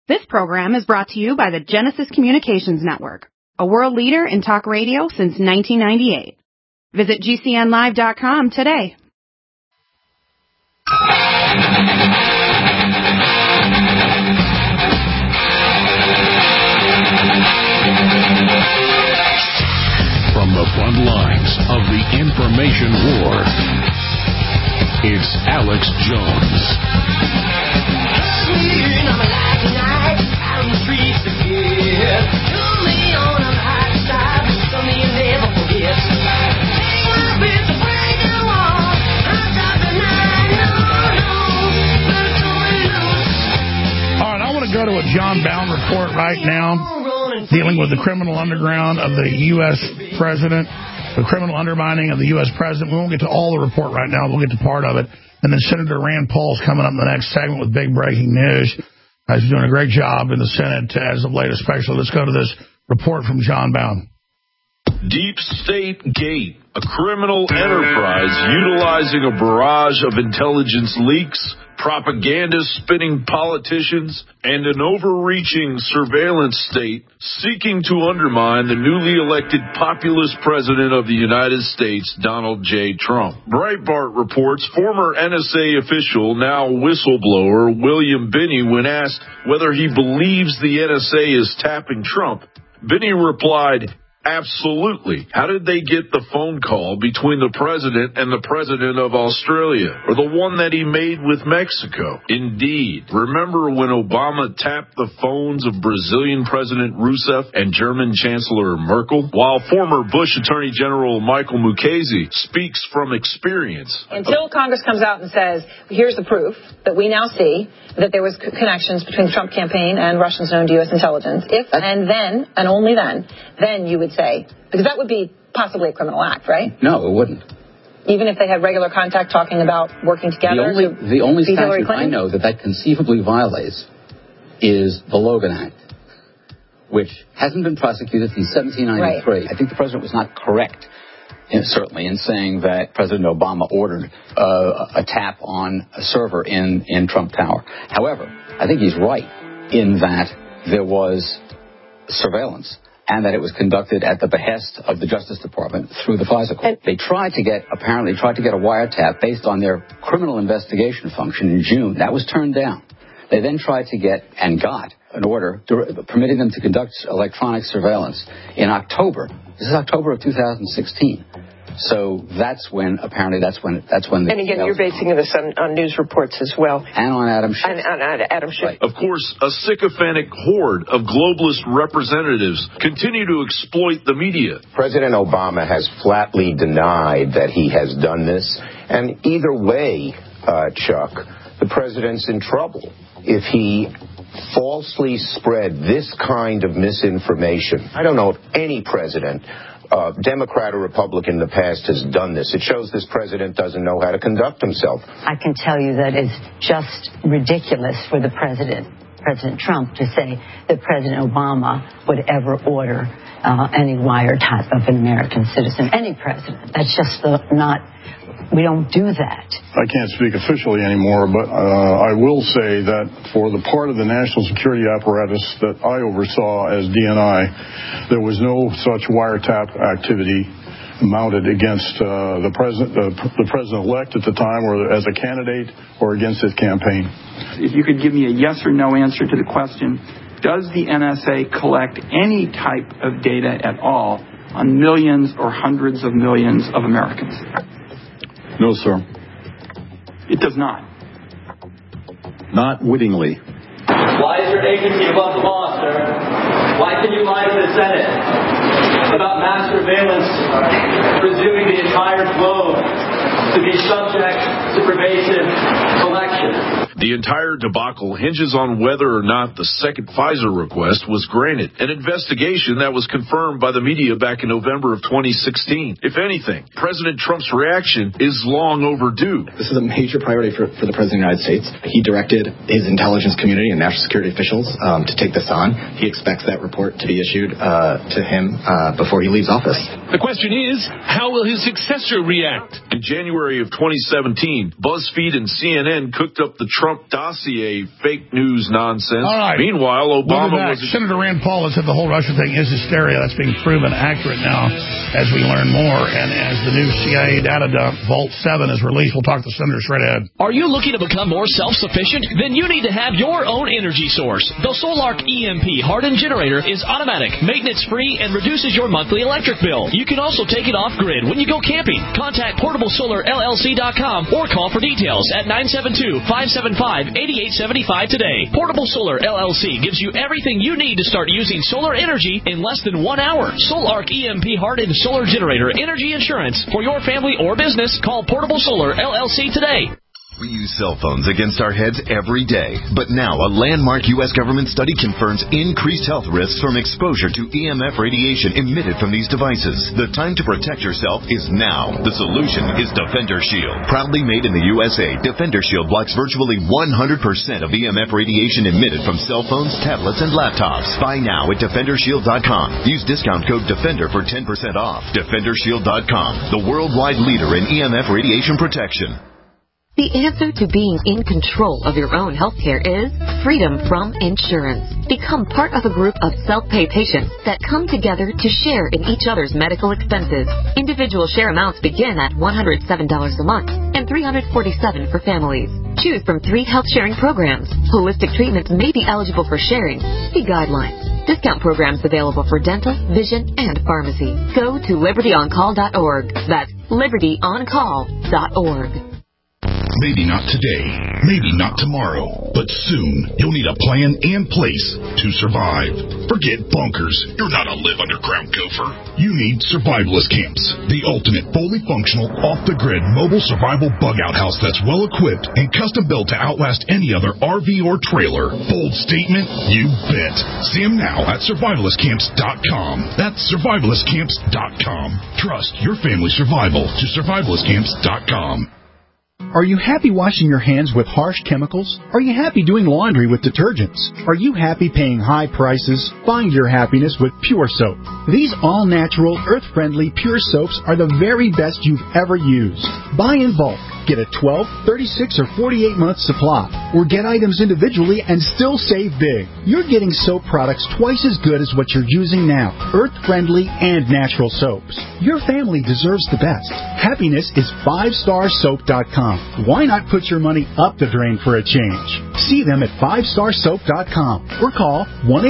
This program is brought to you by the Genesis Communications Network, a world leader in talk radio since 1998. Visit GCNlive.com today. From the front lines of the information war, it's Alex Jones. Go to a John Bowne report right now dealing with the criminal underground of the U.S. president, the criminal undermining of the U.S. president. We won't get to all the report right now. We'll get to part of it. And then Senator Rand Paul's coming up in the next segment with big breaking news. He's doing a great job in the Senate as of late, especially. Let's go to this report from John Bowne. Deep State Gate, a criminal enterprise utilizing a barrage of intelligence leaks, propaganda spinning politicians, and an overreaching surveillance state seeking to undermine the newly elected populist president of the United States, Donald J. Trump. Breitbart reports former NSA official, now whistleblower, William Binney, when asked whether he believes the NSA is tapping Trump, Binney replied, "Absolutely. How did they get the phone call between the president and the president of Australia, or the one that he made with Mexico? Indeed. Remember when Obama tapped the phones of Brazilian President Rousseff and German Chancellor Merkel? While former Bush Attorney General Michael Mukasey speaks from experience." Until Congress comes out and says, here's the proof that we now see that there was connections between the Trump campaign and Russians known to U.S. intelligence, and then, and only then you would say, because that would be possibly a criminal act, right? No, it wouldn't. Even if they had regular contact talking about working together? The only statute I know that conceivably violates is the Logan Act, which hasn't been prosecuted since 1793. Right. I think the president was not correct, certainly, in saying that President Obama ordered a tap on a server in Trump Tower. However, I think he's right in that there was surveillance and that it was conducted at the behest of the Justice Department through the FISA court. They apparently tried to get a wiretap based on their criminal investigation function in June. That was turned down. They then tried to get and got an order permitting them to conduct electronic surveillance in October. This is October of 2016. So that's when the and again, you're basing this on news reports as well. And on Adam Schiff. And Adam Schiff. Right. Of course, a sycophantic horde of globalist representatives continue to exploit the media. President Obama has flatly denied that he has done this. And either way, Chuck, the president's in trouble if he falsely spread this kind of misinformation. I don't know if any president, Democrat or Republican in the past, has done this. It shows this president doesn't know how to conduct himself. I can tell you that it's just ridiculous for the President Trump, to say that President Obama would ever order any wiretap of an American citizen. Any president. That's just we don't do that. I can't speak officially anymore, but I will say that for the part of the national security apparatus that I oversaw as DNI, there was no such wiretap activity mounted against the president-elect at the time, or as a candidate, or against his campaign. If you could give me a yes or no answer to the question, does the NSA collect any type of data at all on millions or hundreds of millions of Americans? No, sir. It does not. Not wittingly. Why is your agency above the law, sir? Why can you lie to the Senate about mass surveillance, presuming the entire globe to be subject to pervasive collection? The entire debacle hinges on whether or not the second FISA request was granted, an investigation that was confirmed by the media back in November of 2016. If anything, President Trump's reaction is long overdue. This is a major priority for the President of the United States. He directed his intelligence community and national security officials to take this on. He expects that report to be issued to him before he leaves office. The question is, how will his successor react? In January of 2017, BuzzFeed and CNN cooked up the Trump dossier fake news nonsense. All right. Meanwhile, Obama was... Senator Rand Paul has said the whole Russia thing is hysteria. That's being proven accurate now as we learn more. And as the new CIA data dump, Vault 7, is released, we'll talk to the Senator straight ahead. Are you looking to become more self-sufficient? Then you need to have your own energy source. The Solark EMP hardened generator is automatic, maintenance-free, and reduces your monthly electric bill. You can also take it off-grid when you go camping. Contact PortableSolarLLC.com or call for details at 972-575-8875 today. Portable Solar LLC gives you everything you need to start using solar energy in less than 1 hour. Solark EMP hardened solar generator energy insurance for your family or business. Call Portable Solar LLC today. We use cell phones against our heads every day, but now a landmark U.S. government study confirms increased health risks from exposure to EMF radiation emitted from these devices. The time to protect yourself is now. The solution is Defender Shield. Proudly made in the USA, Defender Shield blocks virtually 100% of EMF radiation emitted from cell phones, tablets, and laptops. Buy now at DefenderShield.com. Use discount code DEFENDER for 10% off. DefenderShield.com, the worldwide leader in EMF radiation protection. The answer to being in control of your own healthcare is freedom from insurance. Become part of a group of self-pay patients that come together to share in each other's medical expenses. Individual share amounts begin at $107 a month and $347 for families. Choose from 3 health-sharing programs. Holistic treatments may be eligible for sharing. See guidelines. Discount programs available for dental, vision, and pharmacy. Go to LibertyOnCall.org. That's LibertyOnCall.org. Maybe not today, maybe not tomorrow, but soon you'll need a plan in place to survive. Forget bunkers. You're not a live underground gopher. You need survivalist camps, the ultimate fully functional, off-the-grid mobile survival bug-out house that's well-equipped and custom-built to outlast any other RV or trailer. Bold statement? You bet. See them now at survivalistcamps.com. That's survivalistcamps.com. Trust your family's survival to survivalistcamps.com. Are you happy washing your hands with harsh chemicals? Are you happy doing laundry with detergents? Are you happy paying high prices? Find your happiness with Pure Soap. These all-natural, earth-friendly Pure Soaps are the very best you've ever used. Buy in bulk. Get a 12, 36, or 48-month supply. Or get items individually and still save big. You're getting soap products twice as good as what you're using now. Earth-friendly and natural soaps. Your family deserves the best. Happiness is 5starsoap.com. Why not put your money up the drain for a change? See them at 5starsoap.com or call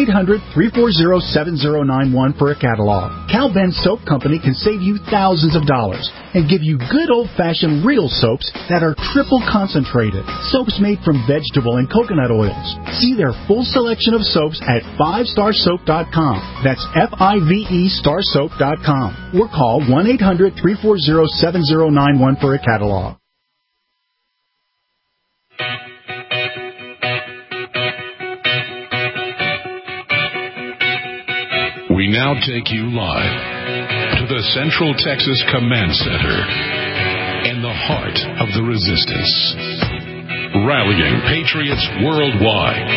1-800-340-7091 for a catalog. Cal Ben Soap Company can save you thousands of dollars and give you good old-fashioned real soaps that are triple concentrated. Soaps made from vegetable and coconut oils. See their full selection of soaps at 5starsoap.com. That's F-I-V-E starsoap.com. Or call 1-800-340-7091 for a catalog. We now take you live to the Central Texas Command Center in the heart of the resistance, rallying patriots worldwide.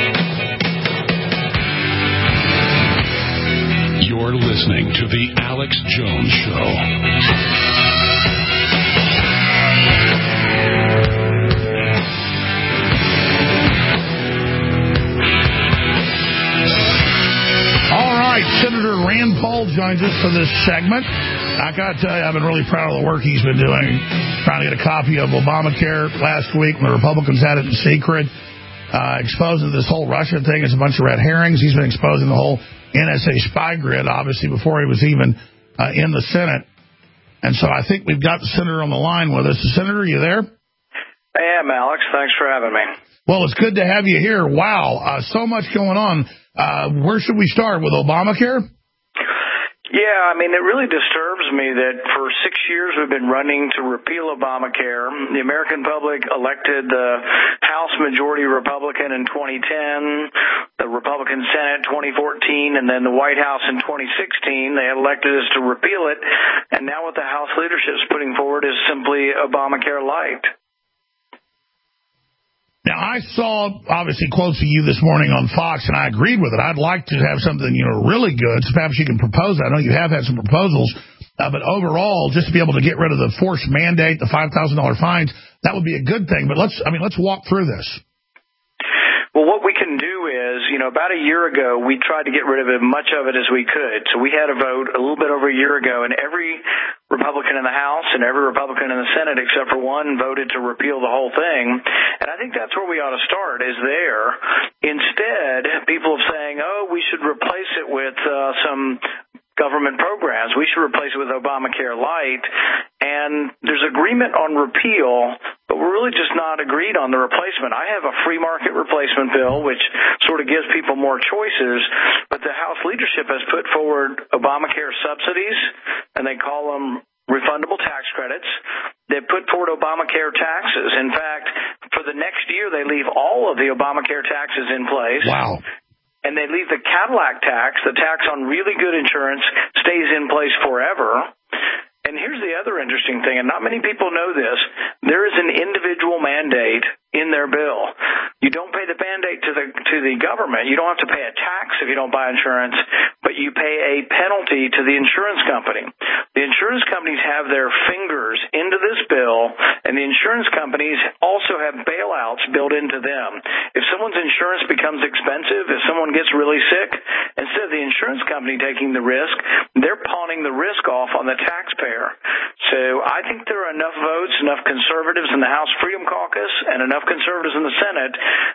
You're listening to The Alex Jones Show. Senator Rand Paul joins us for this segment. I got to tell you, I've been really proud of the work he's been doing, trying to get a copy of Obamacare last week when the Republicans had it in secret, exposing this whole Russia thing as a bunch of red herrings. He's been exposing the whole NSA spy grid, obviously, before he was even in the Senate. And so I think we've got the senator on the line with us. Senator, are you there? I am, Alex. Thanks for having me. Well, it's good to have you here. Wow, so much going on. Where should we start, with Obamacare? Yeah, I mean, it really disturbs me that for 6 years we've been running to repeal Obamacare. The American public elected the House majority Republican in 2010, the Republican Senate 2014, and then the White House in 2016. They elected us to repeal it, and now what the House leadership is putting forward is simply Obamacare light. Now, I saw, obviously, quotes of you this morning on Fox, and I agreed with it. I'd like to have something, really good, so perhaps you can propose it. I know you have had some proposals, but overall, just to be able to get rid of the forced mandate, the $5,000 fines, that would be a good thing. But let's walk through this. Well, what we can do is, about a year ago, we tried to get rid of as much of it as we could. So we had a vote a little bit over a year ago, and every Republican in the House and every Republican in the Senate, except for one, voted to repeal the whole thing. And I think that's where we ought to start, is there. Instead, people are saying, we should replace it with some government programs. We should replace it with Obamacare Light. And there's agreement on repeal, but we're really just not agreed on the replacement. I have a free market replacement bill, which sort of gives people more choices, but the House leadership has put forward Obamacare subsidies, and they call them refundable tax credits. They put forward Obamacare taxes. In fact, for the next year, they leave all of the Obamacare taxes in place. Wow. And they leave the Cadillac tax, the tax on really good insurance, stays in place forever. And here's the other interesting thing, and not many people know this. There is an individual mandate in their bill. You don't pay the mandate to the government. You don't have to pay a tax if you don't buy insurance, but you pay a penalty to the insurance company. The insurance companies have their fingers into this bill, and the insurance companies also have bailouts built into them. If someone's insurance becomes expensive, if someone gets really sick, instead of the insurance company taking the risk, they're pawning the risk off on the taxpayer. So I think there are enough votes, enough conservatives in the House Freedom Caucus, and enough conservatives in the Senate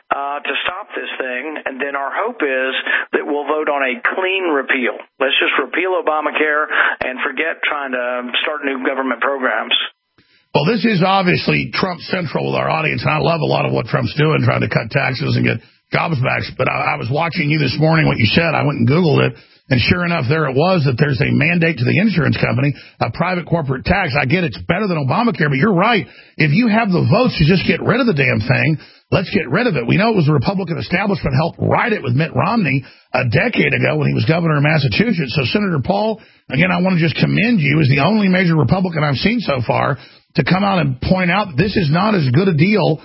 to stop this thing. And then our hope is that we'll vote on a clean repeal. Let's just repeal Obamacare and forget trying to start new government programs. Well, this is obviously Trump central with our audience, and I love a lot of what Trump's doing, trying to cut taxes and get jobs back. But I was watching you this morning, what you said. I went and Googled it. And sure enough, there it was, that there's a mandate to the insurance company, a private corporate tax. I get it's better than Obamacare, but you're right. If you have the votes to just get rid of the damn thing, let's get rid of it. We know it was the Republican establishment helped write it with Mitt Romney a decade ago when he was governor of Massachusetts. So, Senator Paul, again, I want to just commend you as the only major Republican I've seen so far to come out and point out that this is not as good a deal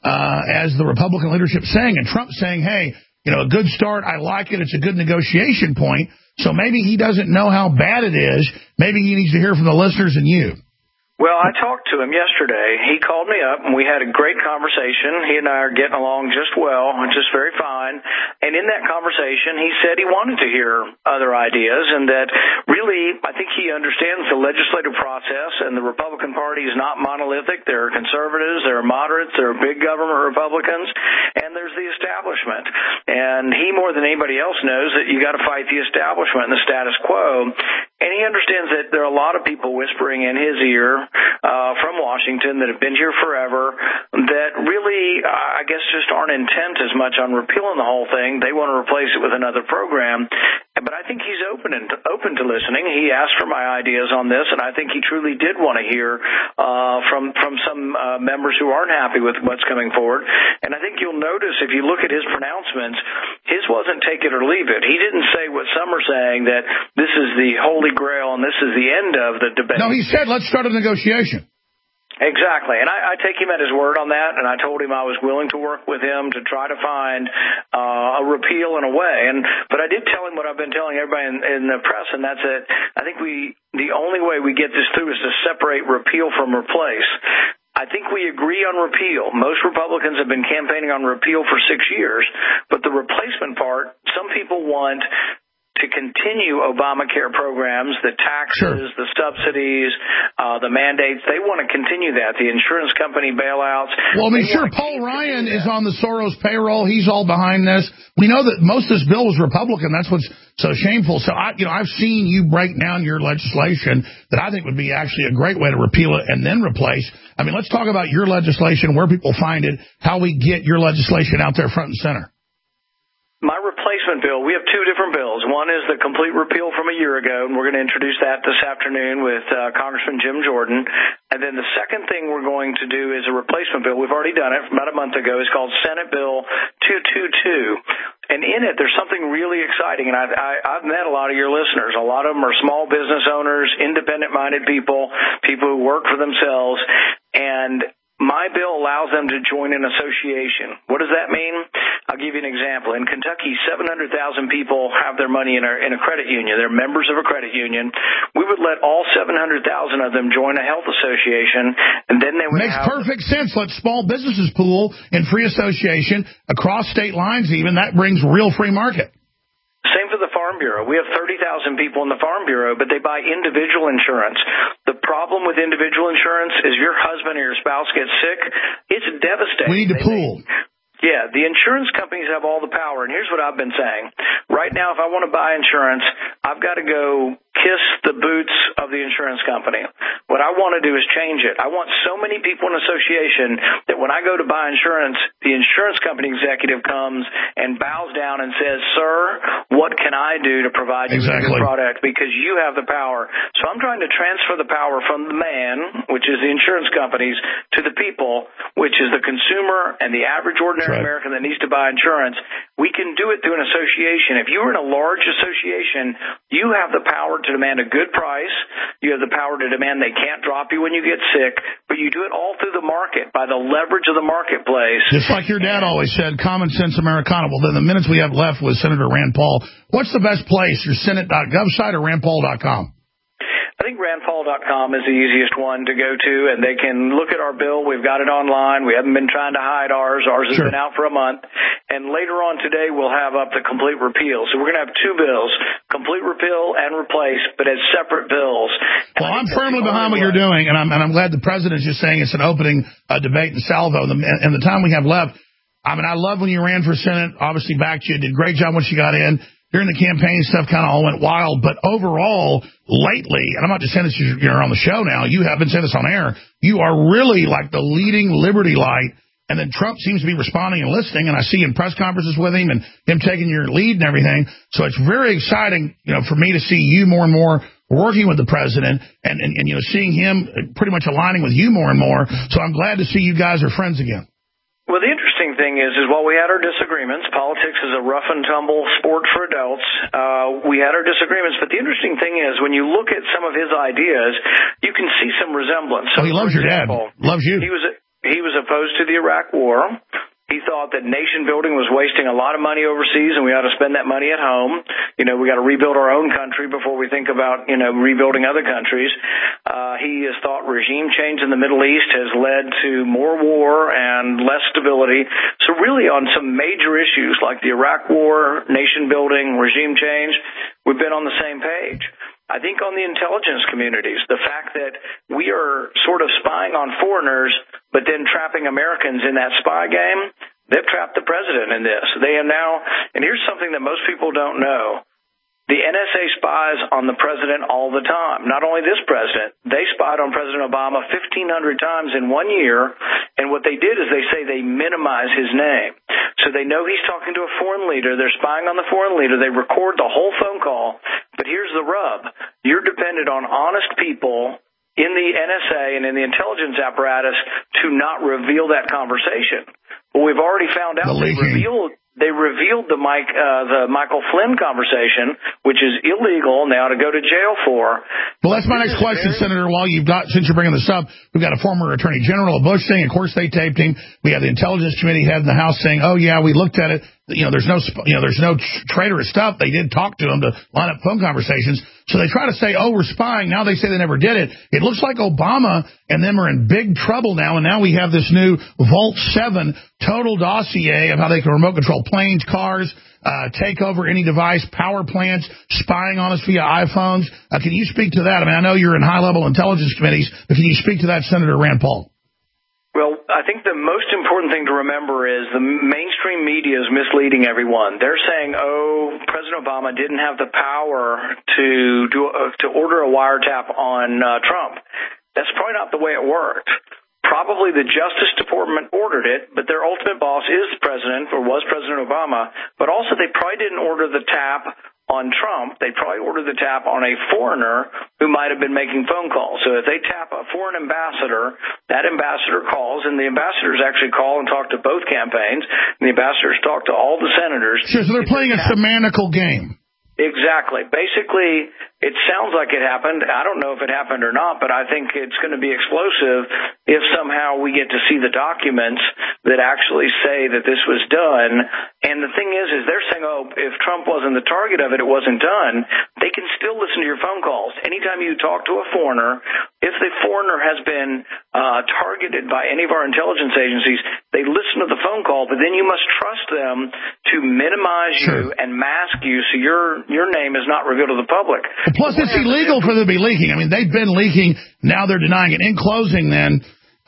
as the Republican leadership saying. And Trump saying, hey, a good start. I like it. It's a good negotiation point. So maybe he doesn't know how bad it is. Maybe he needs to hear from the listeners and you. Well, I talked to him yesterday. He called me up, and we had a great conversation. He and I are getting along just well, just very fine. And in that conversation, he said he wanted to hear other ideas, and that really, I think he understands the legislative process, and the Republican Party is not monolithic. There are conservatives, there are moderates, there are big government Republicans, and there's the establishment. And he, more than anybody else, knows that you got to fight the establishment and the status quo. And he understands that there are a lot of people whispering in his ear from Washington that have been here forever that really, I guess, just aren't intent as much on repealing the whole thing. They want to replace it with another program. But I think he's open to listening. He asked for my ideas on this, and I think he truly did want to hear from some members who aren't happy with what's coming forward. And I think you'll notice if you look at his pronouncements, his wasn't take it or leave it. He didn't say what some are saying, that this is the holy grail and this is the end of the debate. No, he said, let's start a negotiation. Exactly. And I take him at his word on that, and I told him I was willing to work with him to try to find a repeal in a way. But I did tell him what I've been telling everybody in the press, and that's it. I think the only way we get this through is to separate repeal from replace. I think we agree on repeal. Most Republicans have been campaigning on repeal for 6 years, but the replacement part, some people want to continue Obamacare programs, the taxes, the subsidies, the mandates. They want to continue that, the insurance company bailouts. Well, I mean, sure, Paul Ryan is on the Soros payroll. He's all behind this. We know that most of this bill was Republican. That's what's so shameful. So, I've seen you break down your legislation that I think would be actually a great way to repeal it and then replace. I mean, let's talk about your legislation, where people find it, how we get your legislation out there front and center. My replacement bill, we have two different bills. One is the complete repeal from a year ago, and we're going to introduce that this afternoon with Congressman Jim Jordan. And then the second thing we're going to do is a replacement bill. We've already done it about a month ago. It's called Senate Bill 222. And in it, there's something really exciting. And I've met a lot of your listeners. A lot of them are small business owners, independent-minded people, people who work for themselves. And my bill allows them to join an association. What does that mean? I'll give you an example. In Kentucky, 700,000 people have their money in a credit union. They're members of a credit union. We would let all 700,000 of them join a health association, and then they would Makes perfect sense. Let small businesses pool in free association across state lines even. That brings real free market. Same for the Farm Bureau. We have 30,000 people in the Farm Bureau, but they buy individual insurance. The problem with individual insurance is your husband or your spouse gets sick, it's devastating. We need to pool. Yeah, the insurance companies have all the power, and here's what I've been saying. Right now, if I want to buy insurance, I've got to go kiss the boots of the insurance company. What I want to do is change it. I want so many people in association that when I go to buy insurance, the insurance company executive comes and bows down and says, "Sir, what can I do to provide you with your product? Because you have the power." So I'm trying to transfer the power from the man, which is the insurance companies, to the people, which is the consumer and the average ordinary American that needs to buy insurance. We can do it through an association. If you're in a large association, you have the power to demand a good price. You have the power to demand they can't drop you when you get sick, but you do it all through the market, by the leverage of the marketplace. Just like your dad always said, common sense Americana. Well, then the minutes we have left with Senator Rand Paul, what's the best place, your Senate.gov site or RandPaul.com? I think RandPaul.com is the easiest one to go to, and they can look at our bill. We've got it online. We haven't been trying to hide ours. Ours has been out for a month. And later on today, we'll have up the complete repeal. So we're going to have two bills, complete repeal and replace, but as separate bills. Well, I'm firmly behind what you're doing, and I'm glad the president is just saying it's an opening debate in salvo. And the time we have left, I mean, I love when you ran for Senate, obviously backed you, did a great job once you got in. During the campaign, stuff kind of all went wild. But overall, lately, and I'm not just saying this because you're on the show now, you have been saying this on air, you are really like the leading liberty light. And then Trump seems to be responding and listening, and I see in press conferences with him and him taking your lead and everything. So it's very exciting, for me to see you more and more working with the president and seeing him pretty much aligning with you more and more. So I'm glad to see you guys are friends again. Well, the interesting thing is while we had our disagreements, politics is a rough and tumble sport for adults. We had our disagreements, but the interesting thing is when you look at some of his ideas, you can see some resemblance. So he loves your dad. Loves you. He was opposed to the Iraq War. He thought that nation building was wasting a lot of money overseas and we ought to spend that money at home. We got to rebuild our own country before we think about, rebuilding other countries. He has thought regime change in the Middle East has led to more war and less stability. So really on some major issues like the Iraq War, nation building, regime change, we've been on the same page. I think on the intelligence communities, the fact that we are sort of spying on foreigners, but then trapping Americans in that spy game, they've trapped the president in this. They have now, and here's something that most people don't know. The NSA spies on the president all the time. Not only this president, they spied on President Obama 1,500 times in 1 year, and what they did is they say they minimize his name. So they know he's talking to a foreign leader. They're spying on the foreign leader. They record the whole phone call. But here's the rub. You're dependent on honest people in the NSA and in the intelligence apparatus to not reveal that conversation. Well, we've already found out they revealed the Michael Flynn conversation, which is illegal, and they ought to go to jail for. Well, that's my next question, Senator. Since you're bringing this up, we've got a former Attorney General, a Bush thing. Of course, they taped him. We have the Intelligence Committee head in the House saying, "Oh yeah, we looked at it. There's no traitorous stuff." They did talk to him to line up phone conversations. So they try to say, "Oh, we're spying." Now they say they never did it. It looks like Obama and them are in big trouble now. And now we have this new Vault 7 total dossier of how they can remote control planes, cars, take over any device, power plants, spying on us via iPhones. Can you speak to that? I mean, I know you're in high-level intelligence committees, but can you speak to that, Senator Rand Paul? Well, I think the most important thing to remember is the mainstream media is misleading everyone. They're saying, President Obama didn't have the power to order a wiretap on Trump. That's probably not the way it worked. Probably the Justice Department ordered it, but their ultimate boss is the president, or was President Obama. But also they probably didn't order the tap on Trump. They probably ordered the tap on a foreigner who might have been making phone calls. So if they tap a foreign ambassador, that ambassador calls, and the ambassadors actually call and talk to both campaigns, and the ambassadors talk to all the senators. Sure, so they're playing a semantical game. Exactly. Basically, it sounds like it happened. I don't know if it happened or not, but I think it's going to be explosive if somehow we get to see the documents that actually say that this was done. And the thing is they're saying, oh, if Trump wasn't the target of it, it wasn't done. They can still listen to your phone calls. Anytime you talk to a foreigner, if the foreigner has been targeted by any of our intelligence agencies, they listen to the phone call, but then you must trust them to minimize you and mask you so your name is not revealed to the public. Plus, it's illegal for them to be leaking. I mean, they've been leaking. Now they're denying it. In closing, then,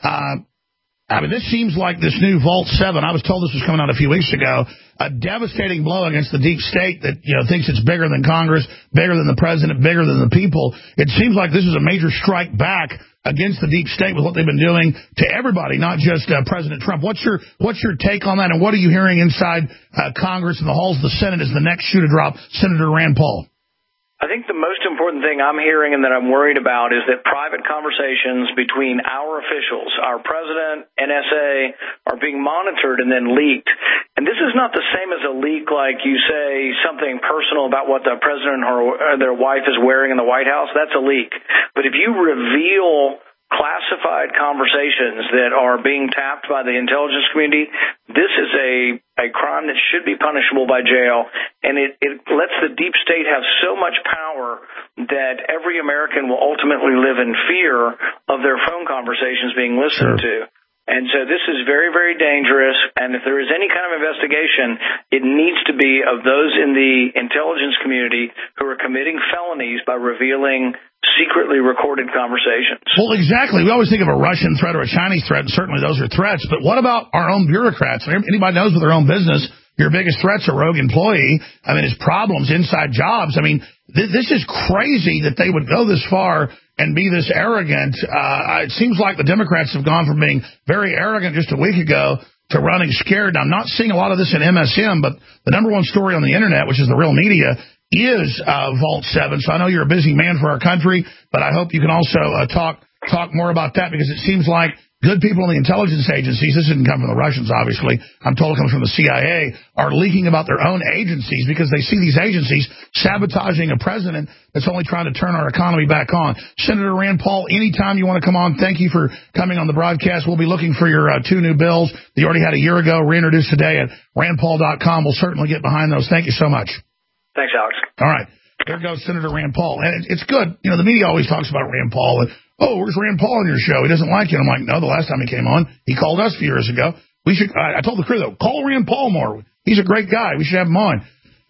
I mean, this seems like this new Vault 7. I was told this was coming out a few weeks ago. A devastating blow against the deep state that, thinks it's bigger than Congress, bigger than the president, bigger than the people. It seems like this is a major strike back against the deep state with what they've been doing to everybody, not just President Trump. What's your take on that, and what are you hearing inside Congress and the halls of the Senate as the next shoe to drop Senator Rand Paul? I think the most important thing I'm hearing and that I'm worried about is that private conversations between our officials, our president, NSA, are being monitored and then leaked. And this is not the same as a leak like you say something personal about what the president or their wife is wearing in the White House. That's a leak. But if you reveal classified conversations that are being tapped by the intelligence community, this is a crime that should be punishable by jail, and it lets the deep state have so much power that every American will ultimately live in fear of their phone conversations being listened to. And so this is very, very dangerous, and if there is any kind of investigation, it needs to be of those in the intelligence community who are committing felonies by revealing secretly recorded conversations. Well, exactly. We always think of a Russian threat or a Chinese threat, and certainly those are threats, but what about our own bureaucrats? Anybody knows with their own business, your biggest threat's a rogue employee. I mean, it's problems inside jobs. I mean, this is crazy that they would go this far and be this arrogant. It seems like the Democrats have gone from being very arrogant just a week ago to running scared. Now, I'm not seeing a lot of this in MSM, but the number one story on the internet, which is the real media, is Vault 7. So I know you're a busy man for our country, but I hope you can also talk more about that, because it seems like good people in the intelligence agencies, this didn't come from the Russians, obviously, I'm told it comes from the CIA, are leaking about their own agencies because they see these agencies sabotaging a president that's only trying to turn our economy back on. Senator Rand Paul, anytime you want to come on, thank you for coming on the broadcast. We'll be looking for your 2 new bills that you already had a year ago, reintroduced today at randpaul.com. We'll certainly get behind those. Thank you so much. Thanks, Alex. All right. There goes Senator Rand Paul. And it's good. The media always talks about Rand Paul. And, oh, where's Rand Paul on your show? He doesn't like you. I'm like, no, the last time he came on, he called us a few years ago. I told the crew, though, call Rand Paul more. He's a great guy. We should have him on.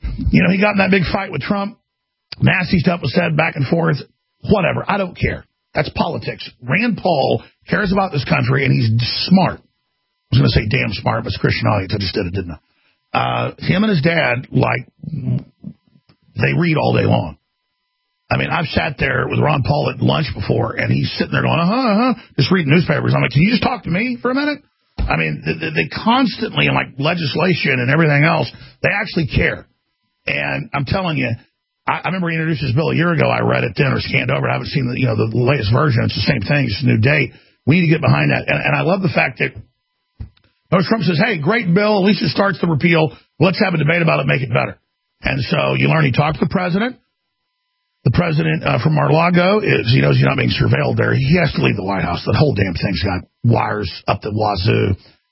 He got in that big fight with Trump. Nasty stuff was said back and forth. Whatever. I don't care. That's politics. Rand Paul cares about this country, and he's smart. I was going to say damn smart, but it's Christian audience. I just did it, didn't I? Him and his dad, they read all day long. I mean, I've sat there with Ron Paul at lunch before, and he's sitting there going, just reading newspapers. I'm like, can you just talk to me for a minute? I mean, they constantly, in legislation and everything else, they actually care. And I'm telling you, I remember he introduced his bill a year ago. I read it then or scanned over. I haven't seen the latest version. It's the same thing. It's a new date. We need to get behind that. And I love the fact that Trump says, hey, great bill. At least it starts the repeal. Let's have a debate about it, make it better. And so you learn he talked to the president. The president from Mar-a-Lago he knows you're not being surveilled there. He has to leave the White House. That whole damn thing's got wires up the wazoo.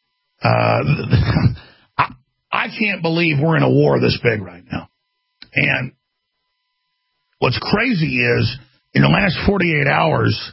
I can't believe we're in a war this big right now. And what's crazy is in the last 48 hours,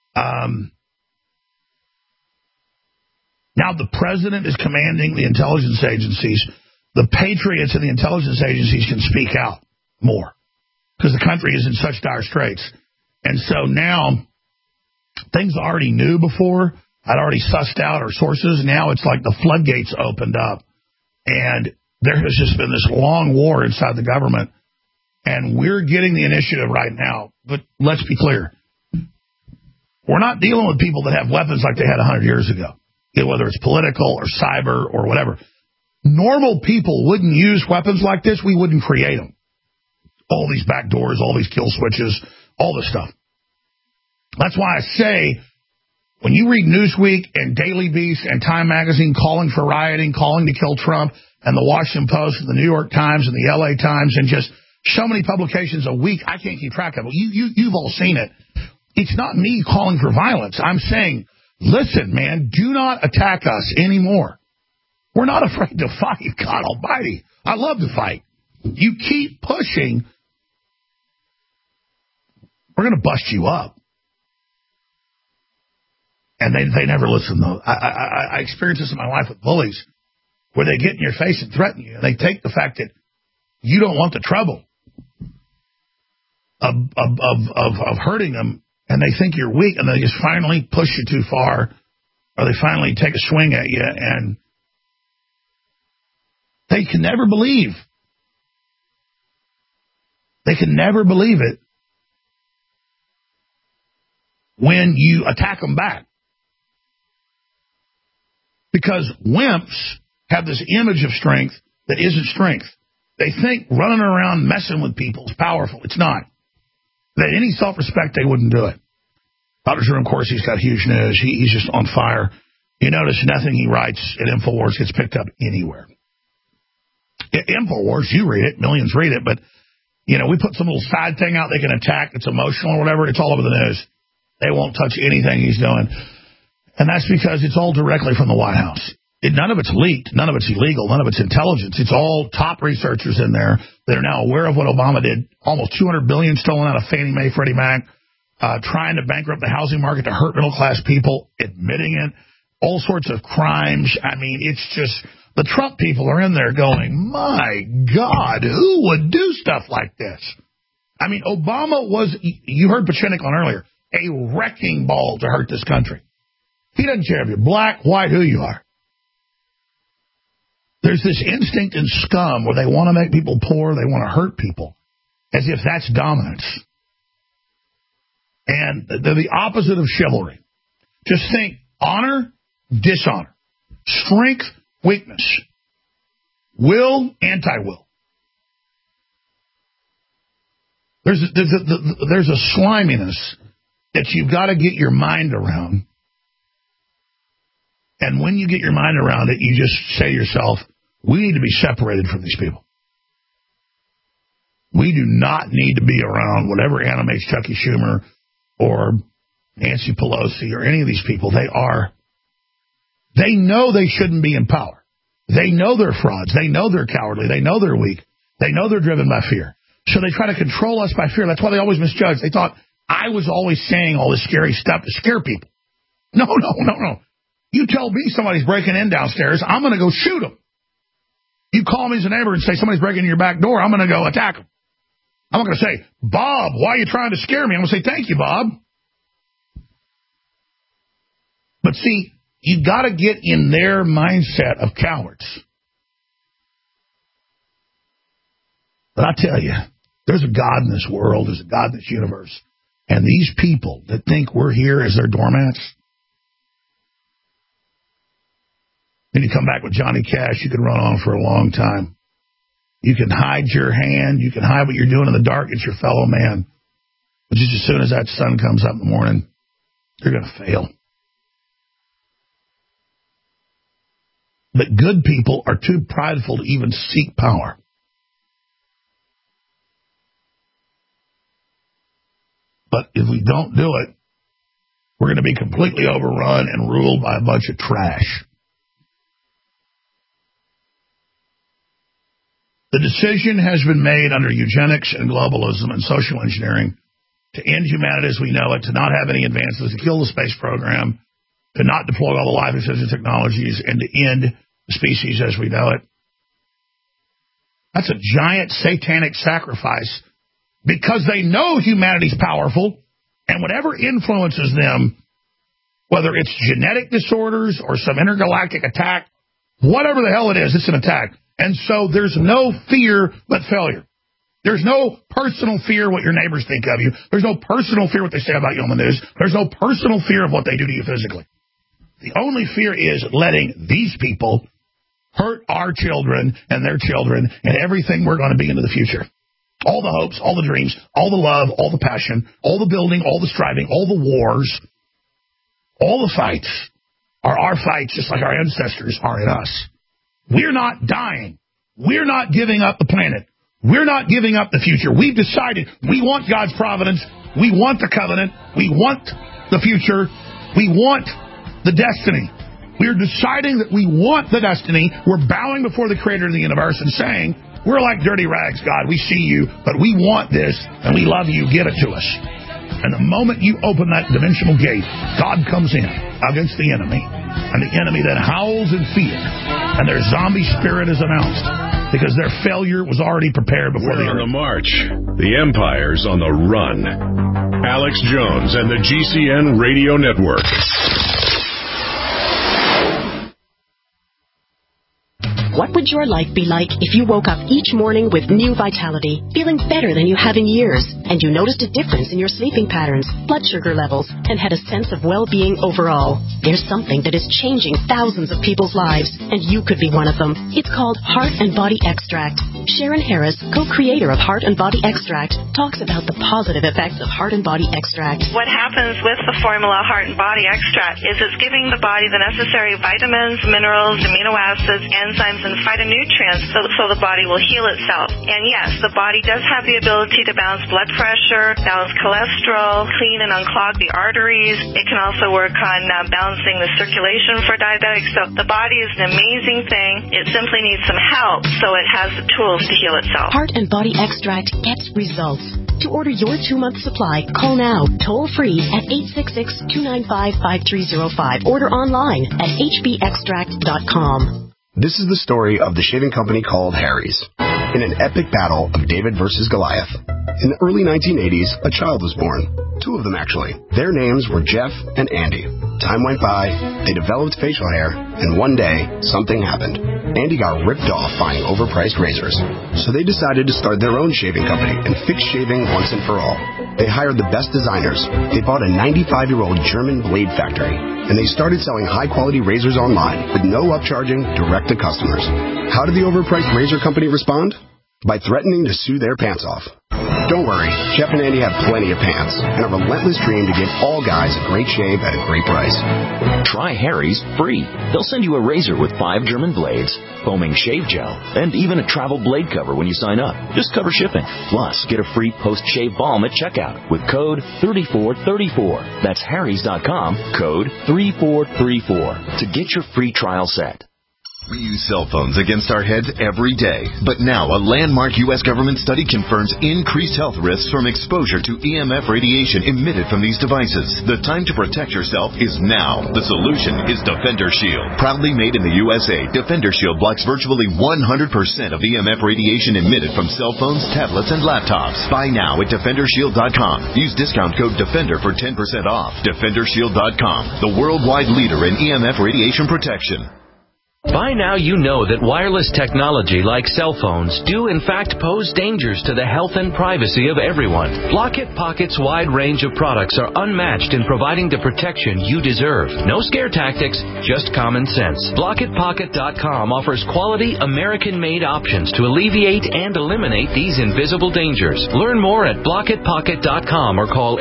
now the president is commanding the intelligence agencies. The patriots in the intelligence agencies can speak out more because the country is in such dire straits. And so now things I already knew before, I'd already sussed out our sources. Now it's like the floodgates opened up. And there has just been this long war inside the government. And we're getting the initiative right now. But let's be clear. We're not dealing with people that have weapons like they had 100 years ago, whether it's political or cyber or whatever. Normal people wouldn't use weapons like this. We wouldn't create them. All these back doors, all these kill switches, all this stuff. That's why I say, when you read Newsweek and Daily Beast and Time Magazine calling for rioting, calling to kill Trump, and the Washington Post and the New York Times and the LA Times, and just so many publications a week, I can't keep track of it. You've all seen it. It's not me calling for violence. I'm saying, listen, man, do not attack us anymore. We're not afraid to fight, God almighty. I love to fight. You keep pushing, we're going to bust you up. And they never listen, though. I experienced this in my life with bullies, where they get in your face and threaten you, and they take the fact that you don't want the trouble of hurting them, and they think you're weak, and they just finally push you too far, or they finally take a swing at you, and they can never believe. They can never believe it when you attack them back. Because wimps have this image of strength that isn't strength. They think running around messing with people is powerful. It's not. If they had any self-respect, they wouldn't do it. Dr. Jerome Corsi's got huge news. He's just on fire. You notice nothing he writes at InfoWars gets picked up anywhere. InfoWars, you read it, millions read it, but, you know, we put some little side thing out they can attack, it's emotional or whatever, it's all over the news. They won't touch anything he's doing. And that's because it's all directly from the White House. None of it's leaked. None of it's illegal. None of it's intelligence. It's all top researchers in there that are now aware of what Obama did. Almost $200 billion stolen out of Fannie Mae, Freddie Mac, trying to bankrupt the housing market to hurt middle-class people, admitting it, all sorts of crimes. I mean, it's just the Trump people are in there going, my God, who would do stuff like this? I mean, Obama was, you heard Pachenik on earlier, a wrecking ball to hurt this country. He doesn't care if you're black, white, who you are. There's this instinct in scum where they want to make people poor, they want to hurt people, as if that's dominance. And they're the opposite of chivalry. Just think honor, dishonor, strength, weakness, will, anti-will. There's a sliminess that you've got to get your mind around. And when you get your mind around it, you just say to yourself, we need to be separated from these people. We do not need to be around whatever animates Chucky Schumer or Nancy Pelosi or any of these people. They know they shouldn't be in power. They know they're frauds. They know they're cowardly. They know they're weak. They know they're driven by fear. So they try to control us by fear. That's why they always misjudge. They thought I was always saying all this scary stuff to scare people. No. You tell me somebody's breaking in downstairs, I'm going to go shoot them. You call me as a neighbor and say somebody's breaking in your back door, I'm going to go attack them. I'm not going to say, Bob, why are you trying to scare me? I'm going to say, thank you, Bob. But see, you got to get in their mindset of cowards. But I tell you, there's a God in this world, there's a God in this universe. And these people that think we're here as their doormats, then you come back with Johnny Cash, you can run on for a long time. You can hide your hand, you can hide what you're doing in the dark, it's your fellow man. But just as soon as that sun comes up in the morning, you're going to fail. But good people are too prideful to even seek power. But if we don't do it, we're going to be completely overrun and ruled by a bunch of trash. The decision has been made under eugenics and globalism and social engineering to end humanity as we know it, to not have any advances, to kill the space program, to not deploy all the life-extensive technologies, and to end the species as we know it. That's a giant satanic sacrifice because they know humanity's powerful, and whatever influences them, whether it's genetic disorders or some intergalactic attack, whatever the hell it is, it's an attack. And so there's no fear but failure. There's no personal fear what your neighbors think of you. There's no personal fear what they say about you on the news. There's no personal fear of what they do to you physically. The only fear is letting these people hurt our children and their children and everything we're going to be into the future. All the hopes, all the dreams, all the love, all the passion, all the building, all the striving, all the wars, all the fights are our fights just like our ancestors are in us. We're not dying. We're not giving up the planet. We're not giving up the future. We've decided we want God's providence. We want the covenant. We want the future. We want the destiny. We're deciding that we want the destiny. We're bowing before the creator of the universe and saying, we're like dirty rags, God. We see you, but we want this, and we love you. Give it to us. And the moment you open that dimensional gate, God comes in against the enemy. And the enemy then howls in fear. And their zombie spirit is announced because their failure was already prepared before We're on the march. The empire's on the run. Alex Jones and the GCN Radio Network. What would your life be like if you woke up each morning with new vitality, feeling better than you have in years, and you noticed a difference in your sleeping patterns, blood sugar levels, and had a sense of well-being overall? There's something that is changing thousands of people's lives, and you could be one of them. It's called Heart and Body Extract. Sharon Harris, co-creator of Heart and Body Extract, talks about the positive effects of Heart and Body Extract. What happens with the formula Heart and Body Extract is it's giving the body the necessary vitamins, minerals, amino acids, enzymes, and phytonutrients so the body will heal itself. And yes, the body does have the ability to balance blood pressure, balance cholesterol, clean and unclog the arteries. It can also work on balancing the circulation for diabetics. So the body is an amazing thing. It simply needs some help so it has the tools to heal itself. Heart and Body Extract gets results. To order your 2-month supply, call now, toll-free at 866-295-5305. Order online at hbextract.com. This is the story of the shaving company called Harry's. In an epic battle of David versus Goliath. In the early 1980s, a child was born. 2 of them, actually. Their names were Jeff and Andy. Time went by, they developed facial hair, and one day, something happened. Andy got ripped off buying overpriced razors. So they decided to start their own shaving company and fix shaving once and for all. They hired the best designers. They bought a 95-year-old German blade factory. And they started selling high-quality razors online with no upcharging direct to customers. How did the overpriced razor company respond? By threatening to sue their pants off. Don't worry, Jeff and Andy have plenty of pants and a relentless dream to give all guys a great shave at a great price. Try Harry's free. They'll send you a razor with 5 German blades, foaming shave gel, and even a travel blade cover when you sign up. Just cover shipping. Plus, get a free post-shave balm at checkout with code 3434. That's harrys.com, code 3434 to get your free trial set. We use cell phones against our heads every day, but now a landmark U.S. government study confirms increased health risks from exposure to EMF radiation emitted from these devices. The time to protect yourself is now. The solution is Defender Shield. Proudly made in the USA, Defender Shield blocks virtually 100% of EMF radiation emitted from cell phones, tablets, and laptops. Buy now at DefenderShield.com. Use discount code DEFENDER for 10% off. DefenderShield.com, the worldwide leader in EMF radiation protection. By now you know that wireless technology like cell phones do in fact pose dangers to the health and privacy of everyone. Block-It Pocket's wide range of products are unmatched in providing the protection you deserve. No scare tactics, just common sense. BlockItPocket.com offers quality American-made options to alleviate and eliminate these invisible dangers. Learn more at BlockItPocket.com or call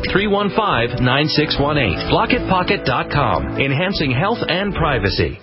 888-315-9618. BlockItPocket.com, enhancing health and privacy.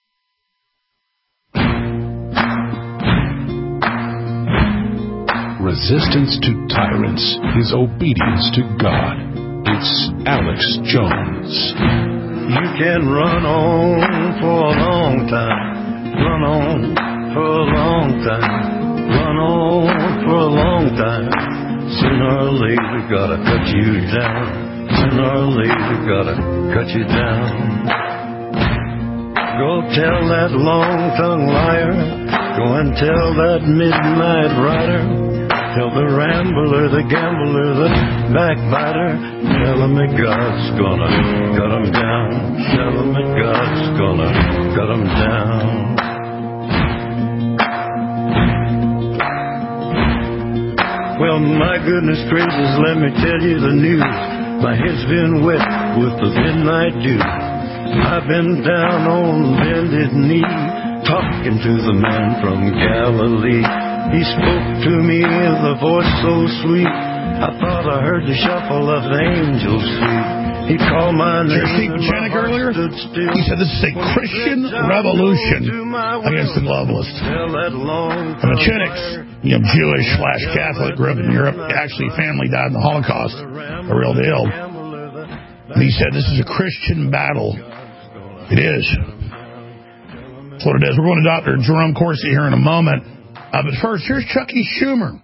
Resistance to tyrants is obedience to God. It's Alex Jones. You can run on for a long time. Run on for a long time. Run on for a long time. Sooner or later, gotta cut you down. Sooner or later, gotta cut you down. Go tell that long-tongued liar. Go and tell that midnight rider. Tell the rambler, the gambler, the backbiter. Tell him that God's gonna cut him down. Tell him that God's gonna cut him down. Well, my goodness gracious, let me tell you the news. My head's been wet with the midnight dew. I've been down on bended knee, talking to the man from Galilee. He spoke to me with a voice so sweet, I thought I heard the shuffle of angels' feet. He called my name. Steve Pachanik earlier? He said this is a Christian revolution against the globalists. And Pachanik's, Jewish/Catholic, grew up in Europe. Actually, family died in the Holocaust. A real deal. And he said this is a Christian battle. It is. That's what it is. We're going to Dr. Jerome Corsi here in a moment. But first, here's Chucky Schumer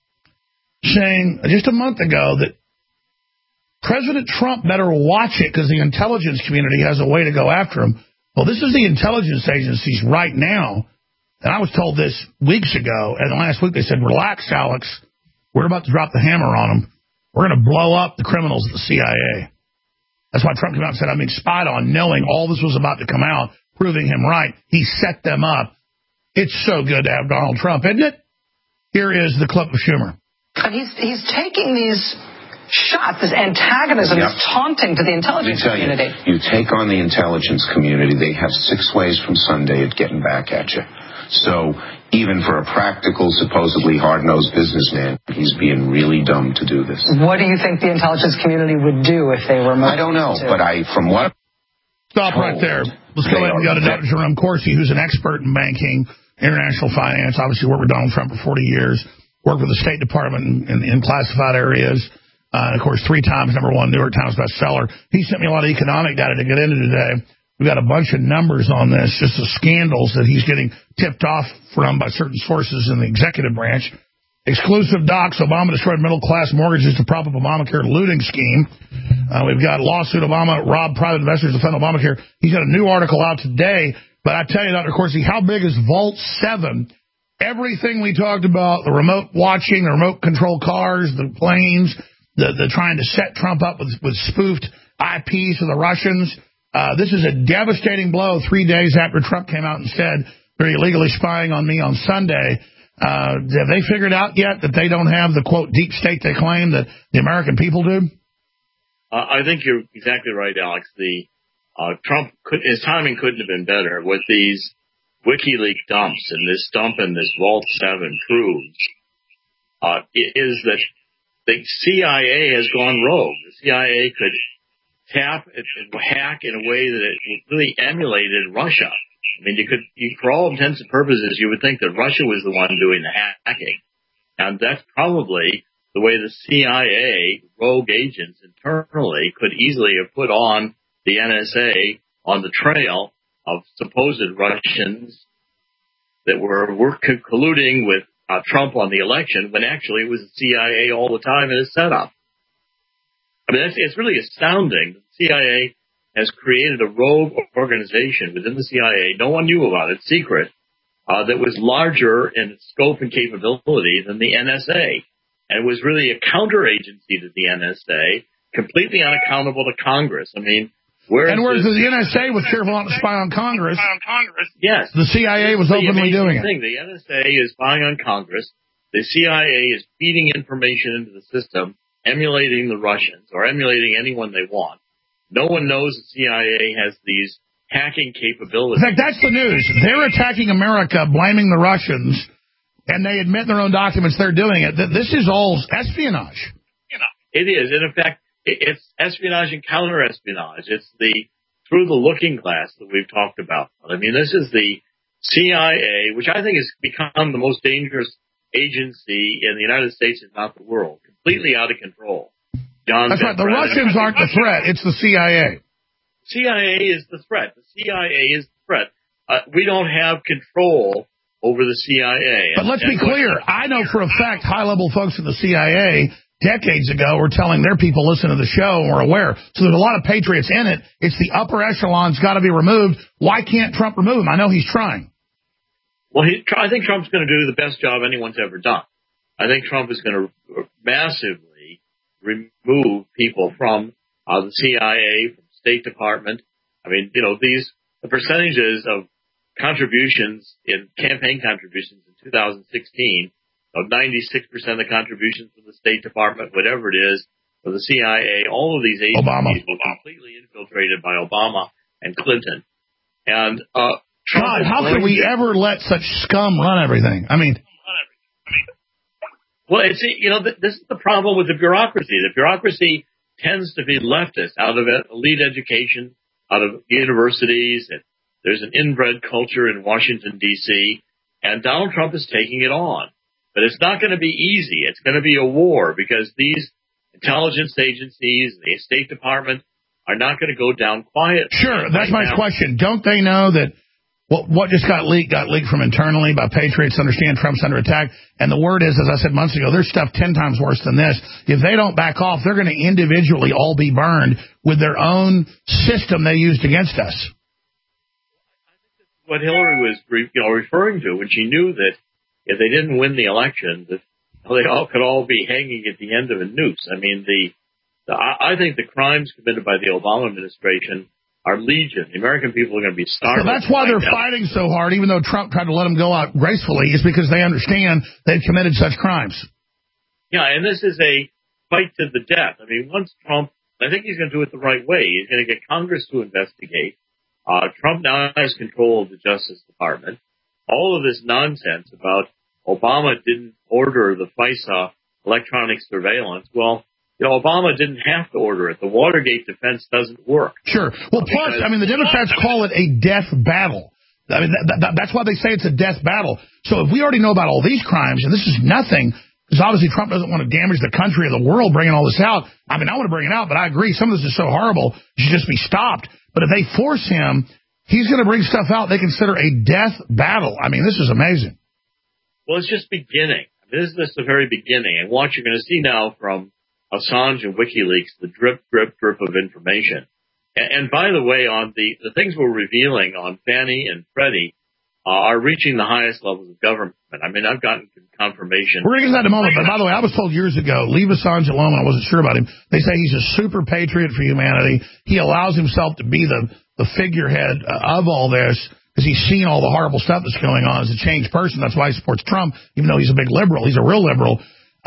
saying just a month ago that President Trump better watch it because the intelligence community has a way to go after him. Well, this is the intelligence agencies right now. And I was told this weeks ago. And last week they said, relax, Alex. We're about to drop the hammer on them. We're going to blow up the criminals at the CIA. That's why Trump came out and said, I'm being spied on, knowing all this was about to come out, proving him right. He set them up. It's so good to have Donald Trump, isn't it? Here is the clip of Schumer. But he's taking these shots, this antagonism, this taunting to the intelligence community. You take on the intelligence community, they have 6 ways from Sunday at getting back at you. So even for a practical, supposedly hard-nosed businessman, he's being really dumb to do this. What do you think the intelligence community would do if they were moved? I don't know, but from what... Stop right there. Let's go ahead and go to Dr. Jerome Corsi, who's an expert in banking, international finance, obviously worked with Donald Trump for 40 years, worked with the State Department in classified areas, and of course, 3 times #1 New York Times bestseller. He sent me a lot of economic data to get into today. We've got a bunch of numbers on this, just the scandals that he's getting tipped off from by certain sources in the executive branch. Exclusive docs, Obama destroyed middle-class mortgages to prop up Obamacare looting scheme. We've got lawsuit, Obama robbed private investors to fund Obamacare. He's got a new article out today. But I tell you, Dr. Corsi, how big is Vault 7? Everything we talked about, the remote watching, the remote control cars, the planes, the trying to set Trump up with spoofed IPs to the Russians. This is a devastating blow 3 days after Trump came out and said they're illegally spying on me on Sunday. Have they figured out yet that they don't have the, quote, deep state they claim that the American people do? I think you're exactly right, Alex. His timing couldn't have been better. What these WikiLeaks dumps and this dump in this Vault 7 proves is that the CIA has gone rogue. The CIA could tap and hack in a way that it really emulated Russia. I mean, for all intents and purposes, you would think that Russia was the one doing the hacking. And that's probably the way the CIA rogue agents internally could easily have put on the NSA on the trail of supposed Russians that were colluding with Trump on the election, when actually it was the CIA all the time in a setup. I mean, it's really astounding. The CIA has created a rogue organization within the CIA. No one knew about it, secret, that was larger in its scope and capability than the NSA. And it was really a counter-agency to the NSA, completely unaccountable to Congress. I mean, whereas the NSA was careful not to spy on Congress, yes, the CIA was openly doing it. The NSA is spying on Congress. The CIA is feeding information into the system, emulating the Russians or emulating anyone they want. No one knows the CIA has these hacking capabilities. In fact, that's the news. They're attacking America, blaming the Russians, and they admit in their own documents they're doing it. This is all espionage. It is. And in fact, it's espionage and counter-espionage. It's through the looking glass that we've talked about. I mean, this is the CIA, which I think has become the most dangerous agency in the United States, if not the world. Completely out of control. That's right. The Russians aren't the threat. It's the CIA. CIA is the threat. The CIA is the threat. We don't have control over the CIA. But let's be clear. I know for a fact high-level folks in the CIA decades ago were telling their people, listen to the show, and were aware. So there's a lot of patriots in it. It's the upper echelon's got to be removed. Why can't Trump remove him? I know he's trying. Well, I think Trump's going to do the best job anyone's ever done. I think Trump is going to massively remove people from the CIA, from the State Department. I mean, the percentages of contributions in campaign contributions in 2016, of 96% of the contributions from the State Department, whatever it is, for the CIA, all of these agencies were completely infiltrated by Obama and Clinton. And God, how could we ever let such scum run everything? I mean, well, this is the problem with the bureaucracy. The bureaucracy tends to be leftist, out of elite education, out of universities. And there's an inbred culture in Washington, D.C., and Donald Trump is taking it on. But it's not going to be easy. It's going to be a war because these intelligence agencies, the State Department, are not going to go down quietly. Sure, that's my question. Don't they know that what just got leaked from internally by patriots to understand Trump's under attack? And the word is, as I said months ago, there's stuff 10 times worse than this. If they don't back off, they're going to individually all be burned with their own system they used against us. What Hillary was referring to when she knew that if they didn't win the election, that they could all be hanging at the end of a noose. I mean, I think the crimes committed by the Obama administration are legion. The American people are going to be starving. So that's why they're fighting so hard, even though Trump tried to let them go out gracefully, is because they understand they've committed such crimes. Yeah, and this is a fight to the death. I mean, once Trump, I think he's going to do it the right way. He's going to get Congress to investigate. Trump now has control of the Justice Department. All of this nonsense about Obama didn't order the FISA electronic surveillance. Well, Obama didn't have to order it. The Watergate defense doesn't work. Sure. Well, plus, the Democrats call it a death battle. I mean, that's why they say it's a death battle. So if we already know about all these crimes, and this is nothing, because obviously Trump doesn't want to damage the country or the world bringing all this out. I mean, I want to bring it out, but I agree. Some of this is so horrible, it should just be stopped. But if they force him, he's going to bring stuff out they consider a death battle. I mean, this is amazing. Well, it's just beginning. This is just the very beginning. And what you're going to see now from Assange and WikiLeaks, the drip, drip, drip of information. And by the way, on the things we're revealing on Fannie and Freddie are reaching the highest levels of government. I mean, I've gotten confirmation. We're going to get that in a moment. But by the way, I was told years ago, leave Assange alone when I wasn't sure about him. They say he's a super patriot for humanity. He allows himself to be the figurehead of all this because he's seen all the horrible stuff that's going on as a changed person. That's why he supports Trump, even though he's a big liberal. He's a real liberal.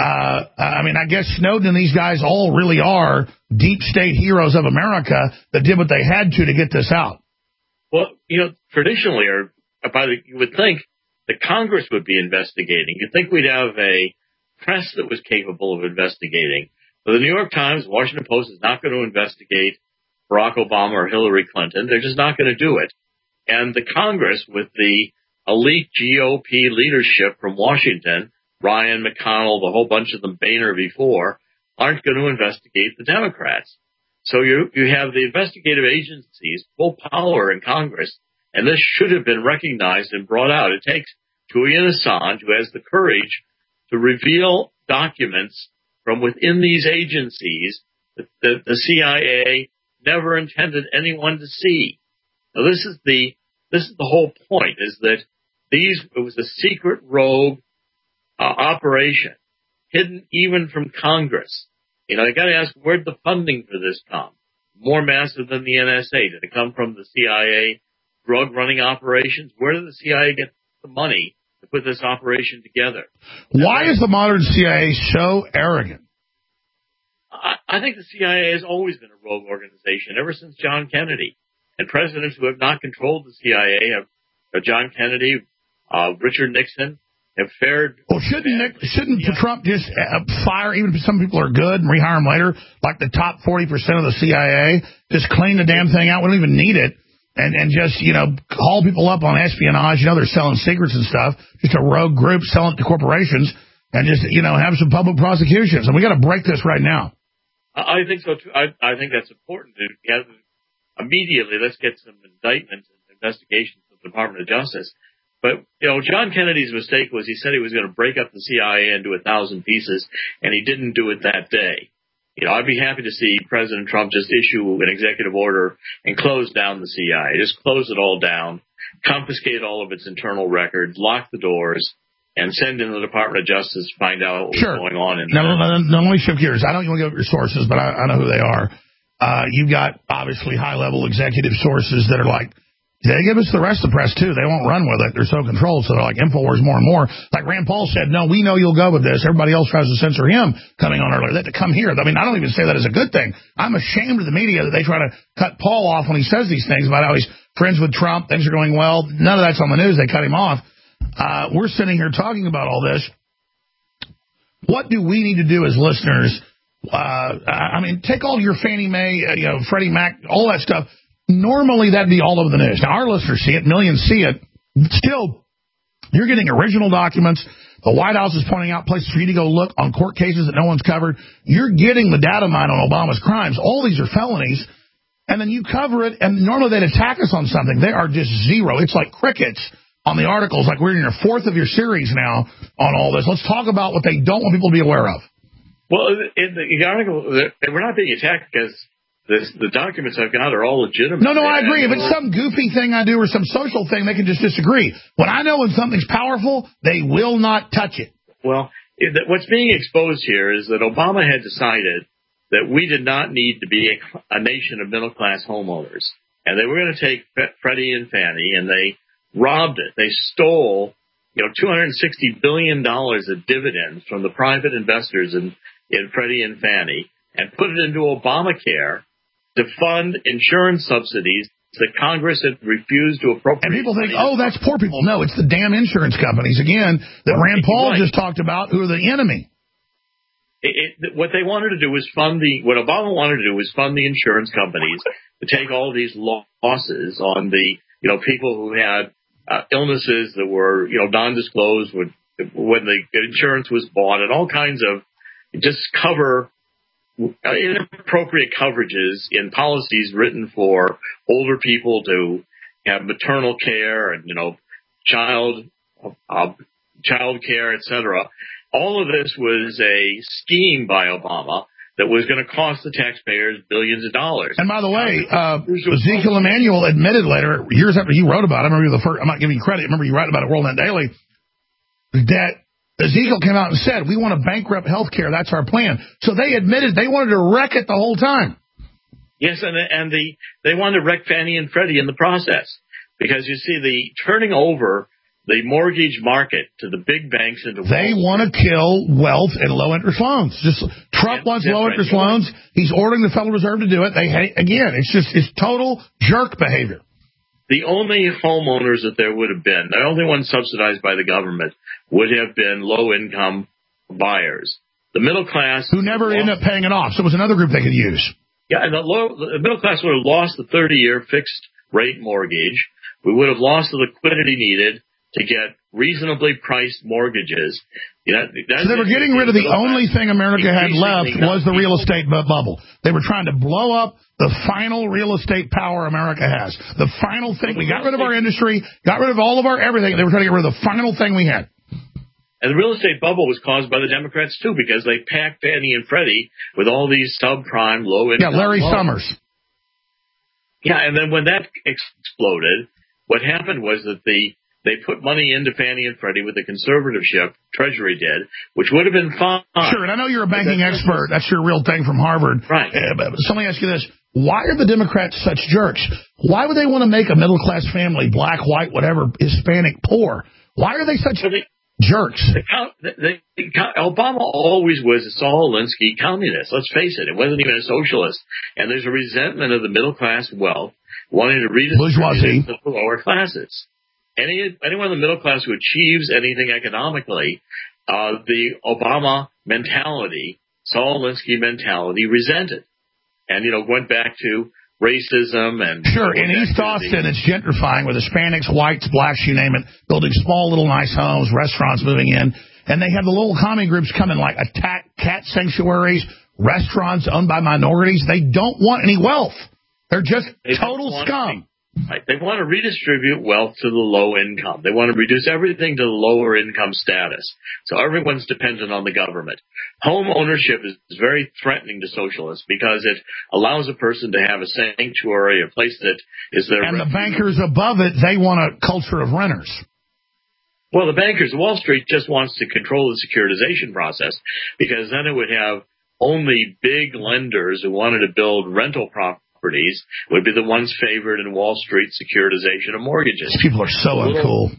I mean, I guess Snowden and these guys all really are deep state heroes of America that did what they had to get this out. Well, traditionally, you would think the Congress would be investigating. You'd think we'd have a press that was capable of investigating. But the New York Times, Washington Post is not going to investigate Barack Obama or Hillary Clinton. They're just not going to do it. And the Congress, with the elite GOP leadership from Washington, Ryan, McConnell, the whole bunch of them, Boehner before, aren't going to investigate the Democrats. So you have the investigative agencies, full power in Congress, and this should have been recognized and brought out. It takes Julian Assange, who has the courage to reveal documents from within these agencies that the CIA never intended anyone to see. Now, this is the whole point, is that it was a secret rogue operation, hidden even from Congress. You got to ask, where'd the funding for this come? More massive than the NSA. Did it come from the CIA drug running operations? Where did the CIA get the money to put this operation together? Why is the modern CIA so arrogant? I think the CIA has always been a rogue organization, ever since John Kennedy. And presidents who have not controlled the CIA have John Kennedy, Richard Nixon, have fared. Well, shouldn't Trump just fire, even if some people are good, and rehire them later, like the top 40% of the CIA? Just clean the damn thing out. We don't even need it. And just, haul people up on espionage. They're selling secrets and stuff. Just a rogue group selling it to corporations and just, have some public prosecutions. And we got to break this right now. I think so, too. I think that's important. Immediately, let's get some indictments and investigations of the Department of Justice. But, John Kennedy's mistake was he said he was going to break up the CIA into 1,000 pieces, and he didn't do it that day. I'd be happy to see President Trump just issue an executive order and close down the CIA. Just close it all down, confiscate all of its internal records, lock the doors, and send in the Department of Justice to find out what's going on. Now, let me shift gears. I don't want to give up your sources, but I know who they are. You've got, obviously, high-level executive sources that are like, they give us the rest of the press, too. They won't run with it. They're so controlled, so they're like InfoWars more and more. Like Rand Paul said, no, we know you'll go with this. Everybody else tries to censor him coming on earlier. They have to come here. I mean, I don't even say that as a good thing. I'm ashamed of the media that they try to cut Paul off when he says these things about how he's friends with Trump, things are going well. None of that's on the news. They cut him off. We're sitting here talking about all this. What do we need to do as listeners I mean, take all your Fannie Mae, Freddie Mac, all that stuff. Normally, that'd be all over the news. Now, our listeners see it, millions see it. Still, you're getting original documents. The White House is pointing out places for you to go look on court cases that no one's covered. You're getting the data mine on Obama's crimes. All these are felonies. And then you cover it, and normally they'd attack us on something. They are just zero. It's like crickets on the articles, like we're in your fourth of your series now on all this. Let's talk about what they don't want people to be aware of. Well, in the article, we're not being attacked because the documents I've got are all legitimate. No, I agree. If it's some goofy thing I do or some social thing, they can just disagree. When I know when something's powerful, they will not touch it. Well, what's being exposed here is that Obama had decided that we did not need to be a nation of middle-class homeowners. And they were going to take Freddie and Fannie, and they robbed it. They stole, $260 billion of dividends from the private investors in Freddie and Fannie and put it into Obamacare to fund insurance subsidies that Congress had refused to appropriate. And people think, that's poor people. No, it's the damn insurance companies, again, that Rand Paul just talked about, who are the enemy. What they wanted to do was what Obama wanted to do was fund the insurance companies to take all these losses on the, people who had illnesses that were, non-disclosed when the insurance was bought, and all kinds of just cover inappropriate coverages in policies written for older people to have maternal care and, child care, etc. All of this was a scheme by Obama that was going to cost the taxpayers billions of dollars. And by the way, Ezekiel Emanuel admitted later, years after you wrote about it, I'm not giving you credit, remember you write about it, WorldNet Daily, that Ezekiel came out and said, we want to bankrupt health care, that's our plan. So they admitted they wanted to wreck it the whole time. Yes, and they wanted to wreck Fannie and Freddie in the process. Because you see, the turning over the mortgage market to the big banks and they want to kill wealth and low-interest loans. Trump wants low-interest loans. He's ordering the Federal Reserve to do it. It's total jerk behavior. The only homeowners that there would have been, the only ones subsidized by the government, would have been low-income buyers. The middle class... who never end up paying it off. So it was another group they could use. Yeah, and the middle class would have lost the 30-year fixed-rate mortgage. We would have lost the liquidity needed to get reasonably priced mortgages. So they were getting rid of the only thing America had left was the real estate bubble. They were trying to blow up the final real estate power America has. The final thing. We got rid of our industry, got rid of all of our everything. They were trying to get rid of the final thing we had. And the real estate bubble was caused by the Democrats, too, because they packed Fannie and Freddie with all these subprime, low-income Larry loans. Summers. Yeah, and then when that exploded, what happened was that they put money into Fannie and Freddie with the conservatorship, Treasury did, which would have been fine. Sure, and I know you're a banking expert. That's your real thing from Harvard. Right. So let me ask you this. Why are the Democrats such jerks? Why would they want to make a middle-class family, black, white, whatever, Hispanic, poor? Why are they such jerks? Obama always was a Saul Alinsky communist. Let's face it. It wasn't even a socialist. And there's a resentment of the middle-class wealth wanting to redistribute it to the lower classes. Anyone in the middle class who achieves anything economically, the Obama mentality, Saul Alinsky mentality, resented. And, went back to racism and... Sure, in East Austin, it's gentrifying with Hispanics, whites, blacks, you name it, building small little nice homes, restaurants moving in. And they have the little commie groups come in, like attack cat sanctuaries, restaurants owned by minorities. They don't want any wealth. They're just total scum. Right. They want to redistribute wealth to the low income. They want to reduce everything to the lower income status. So everyone's dependent on the government. Home ownership is very threatening to socialists because it allows a person to have a sanctuary, a place that is their... And the bankers above it, they want a culture of renters. Well, the bankers, Wall Street just wants to control the securitization process because then it would have only big lenders who wanted to build rental properties would be the ones favored in Wall Street securitization of mortgages. These people are so uncool.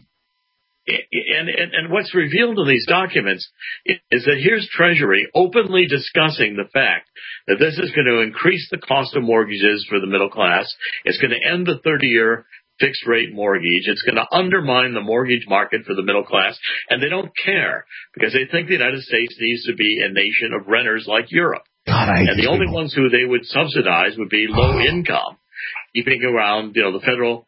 And what's revealed in these documents is that here's Treasury openly discussing the fact that this is going to increase the cost of mortgages for the middle class. It's going to end the 30-year fixed-rate mortgage. It's going to undermine the mortgage market for the middle class. And they don't care because they think the United States needs to be a nation of renters like Europe. And the only ones who they would subsidize would be low income, keeping around, the federal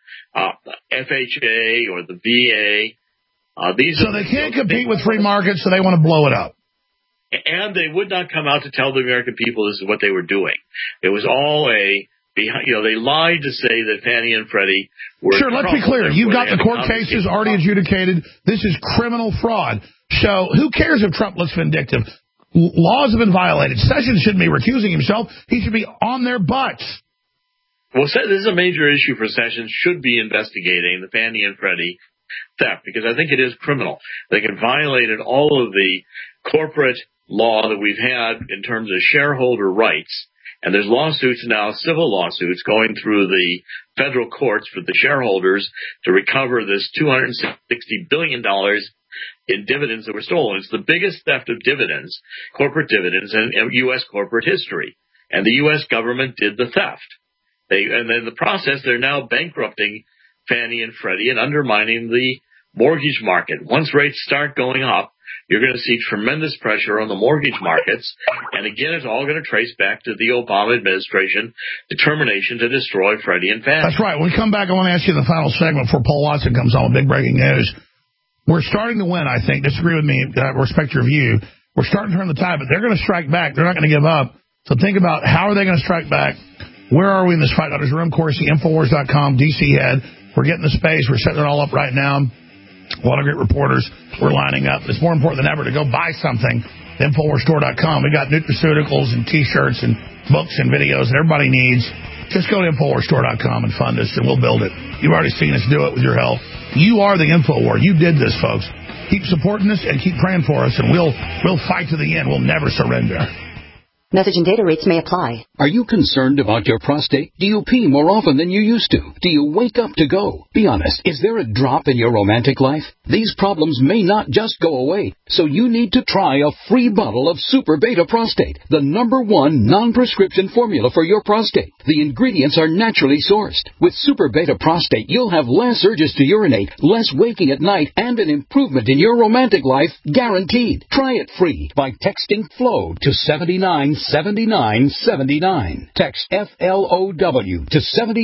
FHA or the VA. So they can't compete with free markets, so they want to blow it up. And they would not come out to tell the American people this is what they were doing. It was all they lied to say that Fannie and Freddie were... Sure, let's be clear. You've got the court cases already adjudicated. This is criminal fraud. So who cares if Trump looks vindictive? Laws have been violated. Sessions shouldn't be recusing himself. He should be on their butts. Well, this is a major issue for Sessions. Should be investigating the Fannie and Freddie theft, because I think it is criminal. They have violated all of the corporate law that we've had in terms of shareholder rights. And there's lawsuits now, civil lawsuits, going through the federal courts for the shareholders to recover this $260 billion in dividends that were stolen. It's the biggest theft of dividends, corporate dividends, in U.S. corporate history. And the U.S. government did the theft. And in the process, they're now bankrupting Fannie and Freddie and undermining the mortgage market. Once rates start going up, you're going to see tremendous pressure on the mortgage markets. And again, it's all going to trace back to the Obama administration determination to destroy Freddie and Fannie. That's right. When we come back, I want to ask you the final segment before Paul Watson comes on with big breaking news. We're starting to win, I think. Disagree with me. I respect your view. We're starting to turn the tide, but they're going to strike back. They're not going to give up. So think about how are they going to strike back? Where are we in this fight? Dr. Jerome Corsi, Infowars.com, DC head. We're getting the space. We're setting it all up right now. A lot of great reporters. We're lining up. It's more important than ever to go buy something. Infowarsstore.com. We got nutraceuticals and T-shirts and books and videos that everybody needs. Just go to Infowarsstore.com and fund us, and we'll build it. You've already seen us do it with your help. You are the InfoWar. You did this, folks. Keep supporting us and keep praying for us, and we'll fight to the end. We'll never surrender. Message and data rates may apply. Are you concerned about your prostate? Do you pee more often than you used to? Do you wake up to go? Be honest, is there a drop in your romantic life? These problems may not just go away, so you need to try a free bottle of Super Beta Prostate, the #1 non-prescription formula for your prostate. The ingredients are naturally sourced. With Super Beta Prostate, you'll have less urges to urinate, less waking at night, and an improvement in your romantic life guaranteed. Try it free by texting FLOW to 797979. Text FLOW to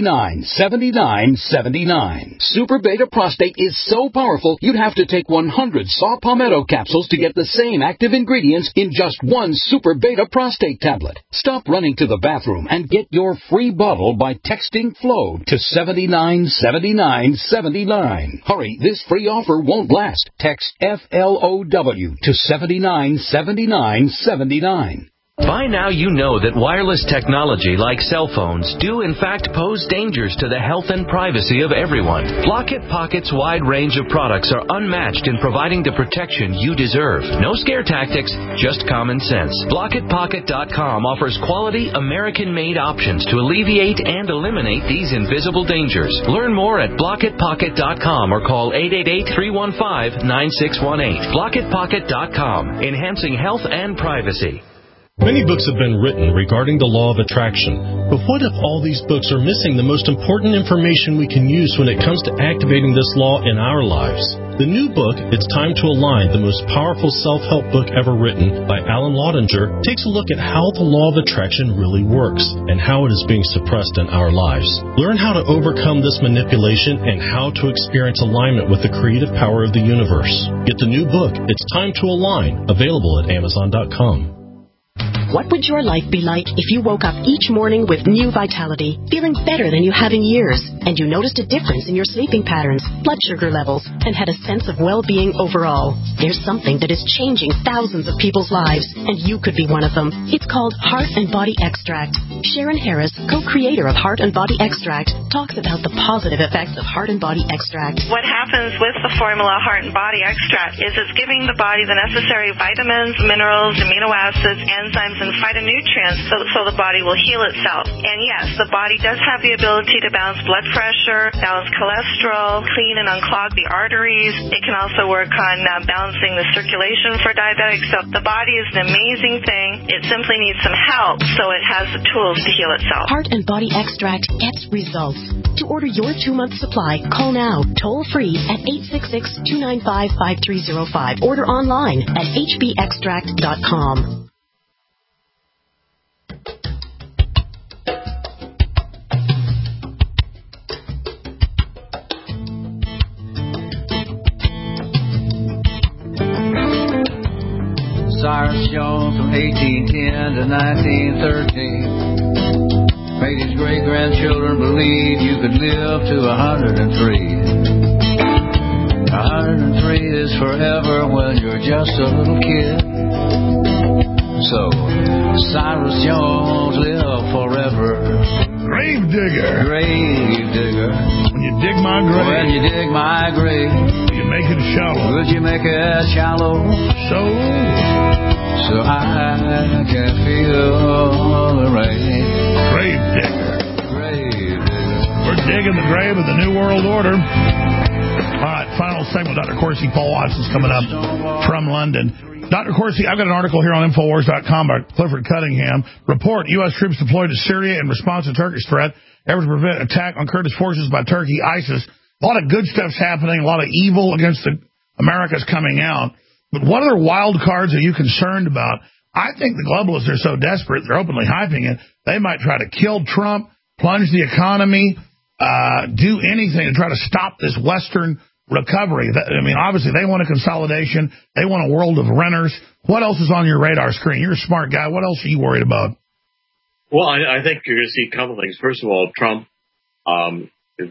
797979. Super Beta Prostate is so powerful, you'd have to take 100 saw palmetto capsules to get the same active ingredients in just one Super Beta Prostate tablet. Stop running to the bathroom and get your free bottle by texting FLOW to 797979. Hurry, this free offer won't last. Text FLOW to 797979. By now you know that wireless technology like cell phones do in fact pose dangers to the health and privacy of everyone. Blockit Pocket's wide range of products are unmatched in providing the protection you deserve. No scare tactics, just common sense. BlockitPocket.com offers quality American-made options to alleviate and eliminate these invisible dangers. Learn more at BlockitPocket.com or call 888-315-9618. BlockitPocket.com, enhancing health and privacy. Many books have been written regarding the law of attraction, but what if all these books are missing the most important information we can use when it comes to activating this law in our lives? The new book, It's Time to Align, the most powerful self-help book ever written by Alan Laudinger, takes a look at how the law of attraction really works and how it is being suppressed in our lives. Learn how to overcome this manipulation and how to experience alignment with the creative power of the universe. Get the new book, It's Time to Align, available at Amazon.com. What would your life be like if you woke up each morning with new vitality, feeling better than you have in years, and you noticed a difference in your sleeping patterns, blood sugar levels, and had a sense of well-being overall? There's something that is changing thousands of people's lives, and you could be one of them. It's called Heart and Body Extract. Sharon Harris, co-creator of Heart and Body Extract, talks about the positive effects of Heart and Body Extract. What happens with the formula Heart and Body Extract is it's giving the body the necessary vitamins, minerals, amino acids, enzymes, and phytonutrients so the body will heal itself. And yes, the body does have the ability to balance blood pressure, balance cholesterol, clean and unclog the arteries. It can also work on balancing the circulation for diabetics. So the body is an amazing thing. It simply needs some help so it has the tools to heal itself. Heart and Body Extract gets results. To order your 2-month supply, call now, toll free at 866-295-5305. Order online at hbextract.com. Cyrus Jones from 1810 to 1913 made his great-grandchildren believe you could live to 103. 103 is forever when you're just a little kid. So, Cyrus Jones live forever. Grave digger. Grave digger. When you dig my grave. When you dig my grave. You make it shallow. Would you make it shallow? So I can feel the rain. Grave digger. Grave digger. We're digging the grave of the New World Order. All right, final segment. Dr. Corsi, Paul Watson's coming up from London. Dr. Corsi, I've got an article here on Infowars.com by Clifford Cunningham. Report, U.S. troops deployed to Syria in response to Turkish threat. Effort to prevent attack on Kurdish forces by Turkey, ISIS. A lot of good stuff's happening. A lot of evil against America's coming out. But what other wild cards are you concerned about? I think the globalists are so desperate, they're openly hyping it. They might try to kill Trump, plunge the economy, do anything to try to stop this Western recovery. I mean, obviously, they want a consolidation. They want a world of renters. What else is on your radar screen? You're a smart guy. What else are you worried about? Well, I think you're going to see a couple things. First of all, Trump is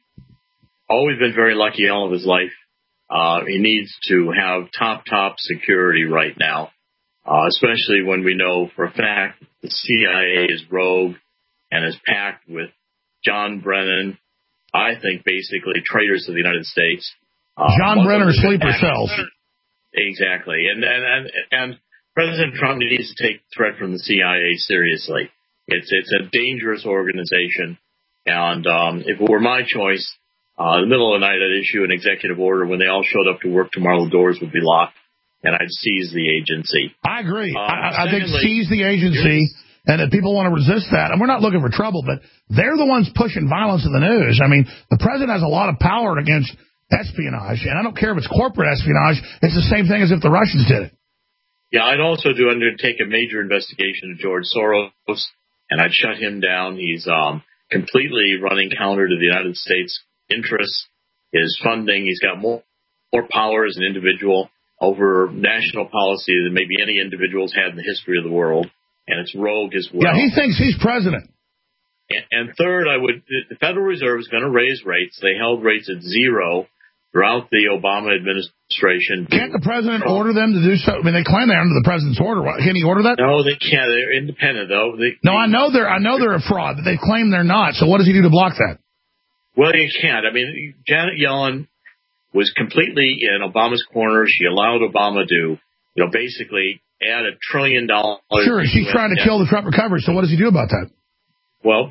always been very lucky all of his life. He needs to have top security right now, especially when we know for a fact the CIA is rogue and is packed with John Brennan, I think basically traitors to the United States. John Brenner sleeper cells. Exactly. And President Trump needs to take the threat from the CIA seriously. It's a dangerous organization. And if it were my choice, in the middle of the night I'd issue an executive order. When they all showed up to work tomorrow, the doors would be locked, and I'd seize the agency. I agree. I think seize the agency. And if people want to resist that, and we're not looking for trouble, but they're the ones pushing violence in the news. I mean, the president has a lot of power against espionage, and I don't care if it's corporate espionage. It's the same thing as if the Russians did it. Yeah, I'd also undertake a major investigation of George Soros, and I'd shut him down. He's completely running counter to the United States interests. His funding, he's got more power as an individual over national policy than maybe any individual's had in the history of the world. And it's rogue as well. Yeah, he thinks he's president. And third, the Federal Reserve is going to raise rates. They held rates at zero throughout the Obama administration. Can't the president order them to do so? I mean, they claim they're under the president's order. Can he order that? No, they can't. They're independent, though. I know they're a fraud, but they claim they're not. So what does he do to block that? Well, you can't. I mean, Janet Yellen was completely in Obama's corner. She allowed Obama to, basically add $1 trillion. Sure, she's trying to kill the Trump recovery. So what does he do about that? Well,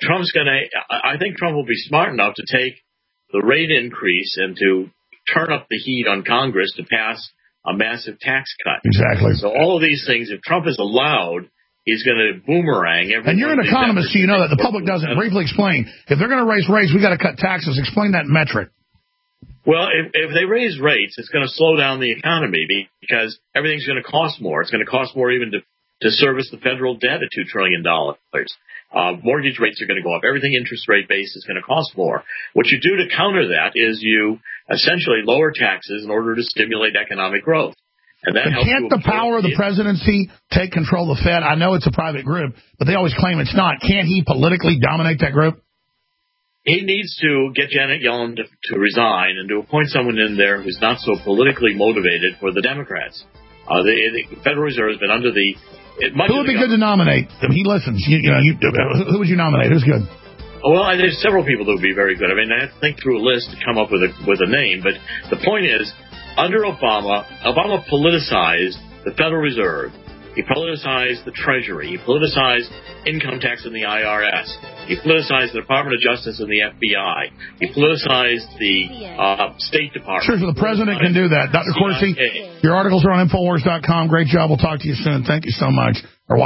I think Trump will be smart enough to take the rate increase and to turn up the heat on Congress to pass a massive tax cut. Exactly. So all of these things, if Trump is allowed, he's going to boomerang everything. And you're an economist, so you know that the public doesn't. Briefly explain. If they're going to raise rates, we got to cut taxes. Explain that metric. Well, if they raise rates, it's going to slow down the economy because everything's going to cost more. It's going to cost more even to service the federal debt at $2 trillion. Mortgage rates are going to go up. Everything interest rate based is going to cost more. What you do to counter that is you essentially lower taxes in order to stimulate economic growth. And that helps. Can't the power of the presidency take control of the Fed? I know it's a private group, but they always claim it's not. Can't he politically dominate that group? He needs to get Janet Yellen to resign and to appoint someone in there who's not so politically motivated for the Democrats. The Federal Reserve has been under the... Who would be good to nominate? He listens. Who would you nominate? Who's good? Well, there's several people that would be very good. I mean, I have to think through a list to come up with a name. But the point is, under Obama politicized the Federal Reserve. He politicized the Treasury. He politicized income tax in the IRS. He politicized the Department of Justice and the FBI. He politicized the State Department. Sure, so the president can do that. Dr. Corsi, your articles are on Infowars.com. Great job. We'll talk to you soon. Thank you so much.